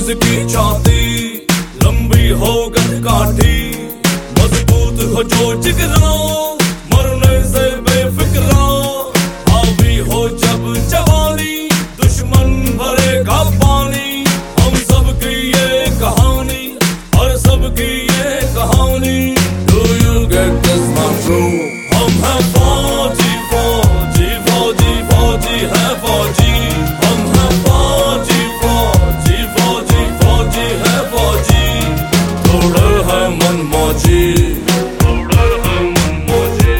जिसकी छाती लंबी हो काठी, मजबूत हो जो जिगरा, मरने से बेफिक्रा, हावी हो जब जवानी, दुश्मन भरेगा पानी। हम सबकी ये कहानी, और सबकी ये कहानी। Do you get this one true? हम हैं फौजी, फौजी, फौजी, फौजी है फौजी। हम हैं फौजी, फौजी, फौजी, फौजी है फौजी। थोड़े है मन मौजी, थोड़े है मन मौजी।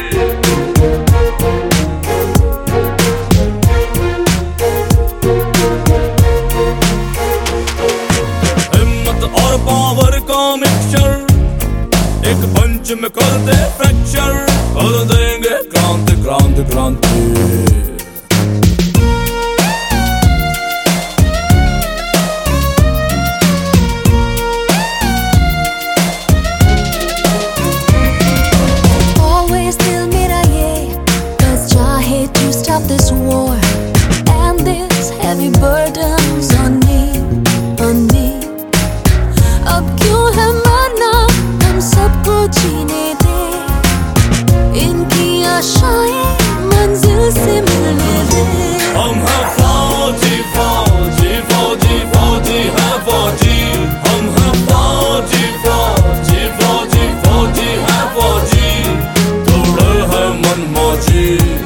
हिम्मत और पावर का मिक्सचर, एक पंच में कर दे फ्रैक्चर, कर देंगे क्रांति क्रांति क्रांति। Always दिल मेरा ये, 'cause चाहे to stop this war and this heavy burdens on me, on me. अब क्यों है मरना, हम सबको जीने दे, इनकी आशाएं मंजिल से मिलने दे। हम हैं फौजी, फौजी, फौजी, फौजी है फौजी। हम हैं फौजी, फौजी, फौजी, फौजी है फौजी। थोड़े है मन मौजी।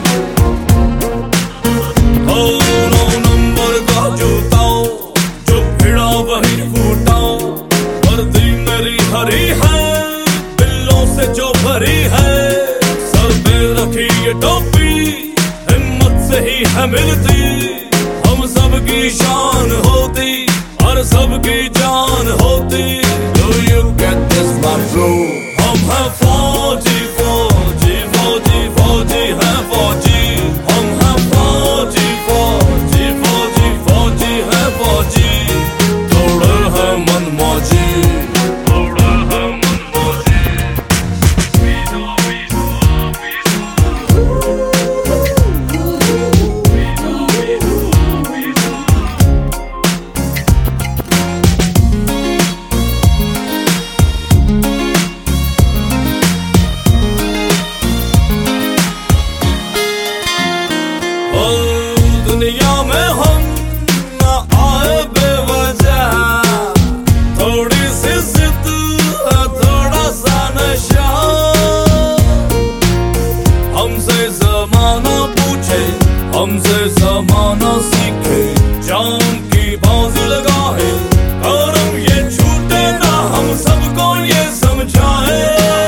नौ नंबर का जूता, जो भिड़ा वही फूटा, वर्दी मेरी हरी है, बिल्लों से जो भरी है, सर पे रखी ये टोपी, हिम्मत से ही है मिलती। हम सबकी शान होती, और सबकी जान होती। Do you get this one true? हम हैं फौजी, फौजी, फौजी, फौजी है फौजी। हम हैं फौजी, फौजी, फौजी, फौजी है फौजी। थोड़े है मन मौजी, थोड़े है मन मौजी। दुनिया में हम न आए बेवजह, थोड़ी सी जिद, थोड़ा सा नशा। हमसे जमाना पूछे, हमसे जमाना सीखे, जान की बाजी लगाए, करम ये छूटे ना, हम सबको ये समझाए।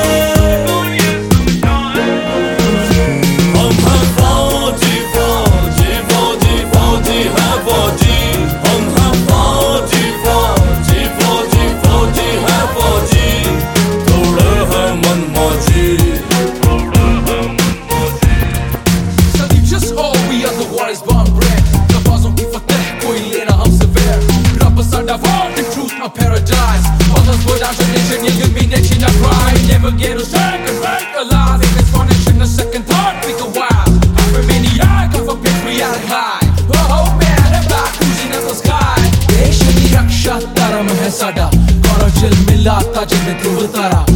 हम हैं फौजी, फौजी, फौजी, फौजी है फौजी। हम हैं फौजी, फौजी, फौजी, फौजी है फौजी। थोड़े है मन मौजी, थोड़े है मन मौजी। सदी just all we are the war is born bred, नवाज़ों की फतेह कोई लेना हमसे fair, रब साडा war the truth a paradise, others go down to nation, illumination a pride, never get a second right alive, if it's one nation a second thought, pick a wild, I'm a maniac of a patriotic high, oh man I'm back cruising in the sky, देश की रक्षा धर्म है साडा, गौरव chill मिलाता जिंद ध्रुव तारा।